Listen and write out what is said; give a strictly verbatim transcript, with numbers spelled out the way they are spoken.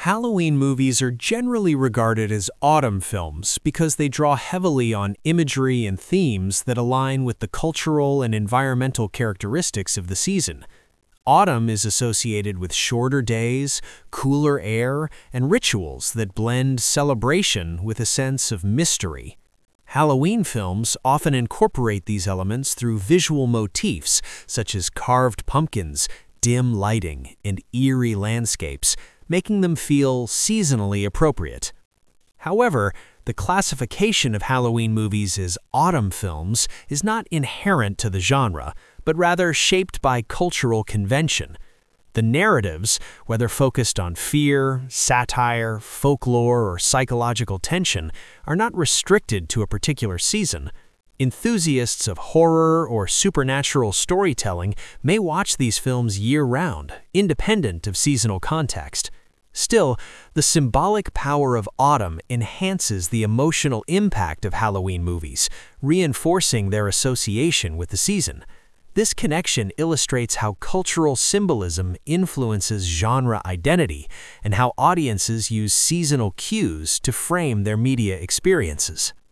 Halloween movies are generally regarded as autumn films because they draw heavily on imagery and themes that align with the cultural and environmental characteristics of the season. Autumn is associated with shorter days, cooler air, and rituals that blend celebration with a sense of mystery. Halloween films often incorporate these elements through visual motifs such as carved pumpkins, dim lighting, and eerie landscapes, making them feel seasonally appropriate. However, the classification of Halloween movies as autumn films is not inherent to the genre, but rather shaped by cultural convention. The narratives, whether focused on fear, satire, folklore, or psychological tension, are not restricted to a particular season. Enthusiasts of horror or supernatural storytelling may watch these films year-round, independent of seasonal context. Still, the symbolic power of autumn enhances the emotional impact of Halloween movies, reinforcing their association with the season. This connection illustrates how cultural symbolism influences genre identity and how audiences use seasonal cues to frame their media experiences.